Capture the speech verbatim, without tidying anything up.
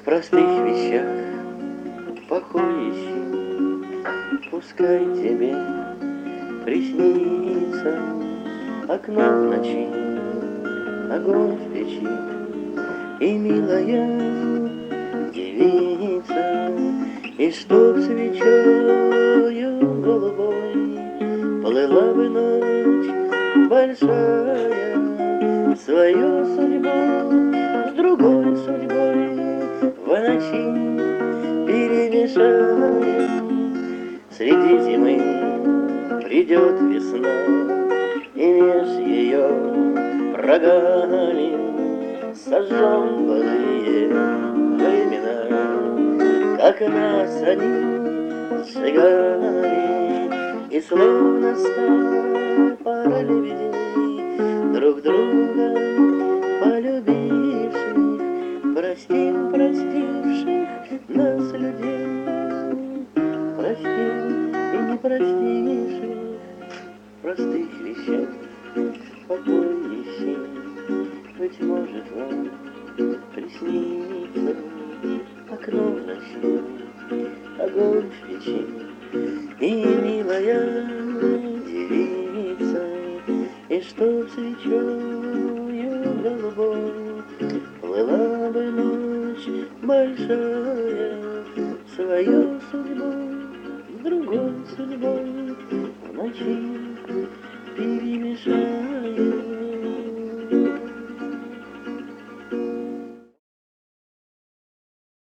простых вещах покой ищи. Пускай тебе приснится окно в ночи, огонь в печи, и милая девица, и чтоб свечою голубой плыла бы ночь большая, свою судьбу с другой судьбой в ночи перемешая. Среди зимы придет весна, и меж ее прогалин сожжем былые времена, как нас они сжигали, и словно стая параллелей друг друга полюбивших, простим простивших нас людей, простим и не простивших простых вещах покой ищи. Быть может, вам приснится окно в ночи, огонь в печи, и милая девица, и чтоб свечою голубой плыла бы ночь большая, свою судьбу с другой судьбой в ночи перемешая.